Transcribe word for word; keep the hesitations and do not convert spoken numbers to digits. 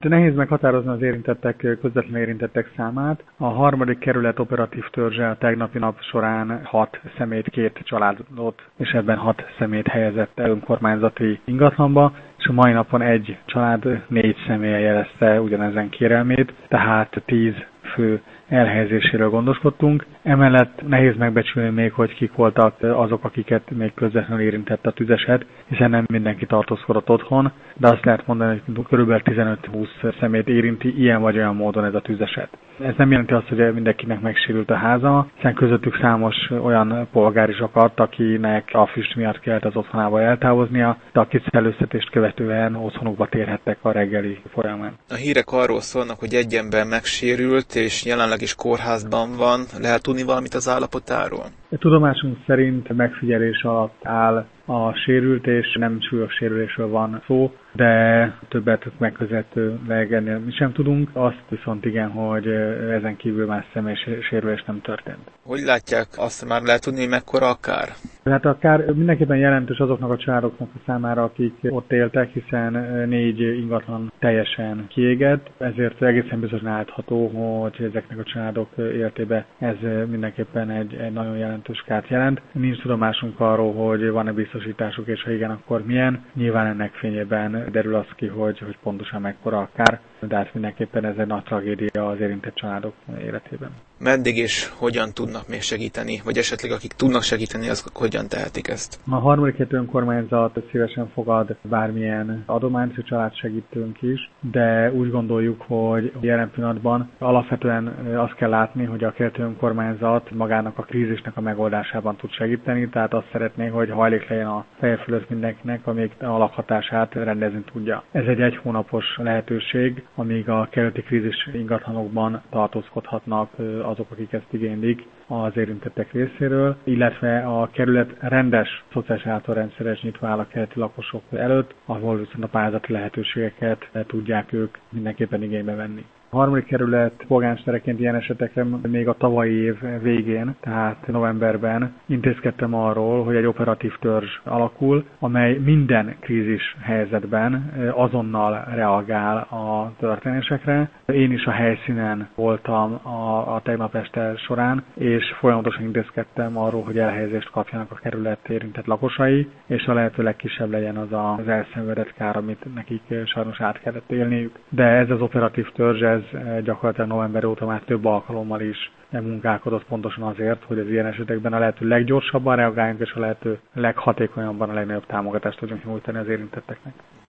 Nehéz meghatározni az érintettek, közvetlenül érintettek számát. A harmadik kerület operatív törzse a tegnapi nap során hat személyt, két családot, és ebben hat személyt helyezett el önkormányzati ingatlanba, és a mai napon egy család négy személye jelezte ugyanezen kérelmét, tehát tíz fő elhelyezéséről gondoskodtunk. Emellett nehéz megbecsülni még, hogy kik voltak azok, akiket még közvetlenül érintett a tüzeset, hiszen nem mindenki tartózkodott otthon, de azt lehet mondani, hogy kb. tizenöt-húsz személyt érinti ilyen vagy olyan módon ez a tüzeset. Ez nem jelenti azt, hogy mindenkinek megsérült a háza, hiszen közöttük számos olyan polgár is akadt, akinek a füst miatt kellett az otthonába eltávoznia, de a kiszellőztetést követően otthonukba térhettek a reggeli folyamán. A hírek arról szólnak, hogy egy ember megsérült, és jelenleg is kórházban van. Lehet tudni valamit az állapotáról? A tudomásunk szerint megfigyelés alatt áll a sérült, és nem súlyos sérülésről van szó, de többet megközelítőleg ennél mi sem tudunk. Azt viszont igen, hogy ezen kívül más személyes sérülés nem történt. Hogy látják, azt már lehet tudni, hogy mekkora a kár? Hát a kár mindenképpen jelentős azoknak a családoknak a számára, akik ott éltek, hiszen négy ingatlan teljesen kiégett, ezért egészen biztosan állítható, hogy ezeknek a családok életében ez mindenképpen egy, egy nagyon jelentős kárt jelent. Nincs tudomásunk arról, hogy van-e biztosításuk, és ha igen, akkor milyen. Nyilván ennek fényében derül az ki, hogy, hogy pontosan mekkora a kár, de hát mindenképpen ez egy nagy tragédia az érintett családok életében. Meddig és hogyan tudnak még segíteni, vagy esetleg akik tudnak segíteni, azok hogyan tehetik ezt? A harmadik kerület önkormányzat szívesen fogad bármilyen adományt, hogy családsegítőnk is, de úgy gondoljuk, hogy jelen pillanatban alapvetően azt kell látni, hogy a kerületi önkormányzat magának a krízisnek a megoldásában tud segíteni, tehát azt szeretné, hogy hajlék legyen a feje fölött mindenkinek, amíg a lakhatását rendezni tudja. Ez egy egy hónapos lehetőség, amíg a kerületi krízis ingatlanokban tartózkodhatnak azok, akik ezt igénylik az érintettek részéről, illetve a kerület rendes szociális ellátórendszeres nyitva áll a kerületi lakosok előtt, ahol viszont a pályázati lehetőségeket tudják ők mindenképpen igénybe venni. A harmadik kerület polgármestereként ilyen esetekre még a tavalyi év végén, tehát novemberben intézkedtem arról, hogy egy operatív törzs alakul, amely minden krízis helyzetben azonnal reagál a történésekre. Én is a helyszínen voltam a, a tegnap este során, és folyamatosan intézkedtem arról, hogy elhelyezést kapjanak a kerület érintett lakosai, és a lehető legkisebb legyen az az elszenvedett kár, amit nekik sajnos át kellett élniük. De ez az operatív törzs, ez gyakorlatilag november óta már több alkalommal is munkálkodott pontosan azért, hogy az ilyen esetekben a lehető leggyorsabban reagáljunk, és a lehető leghatékonyabban a legnagyobb támogatást tudjunk nyújtani az érintetteknek.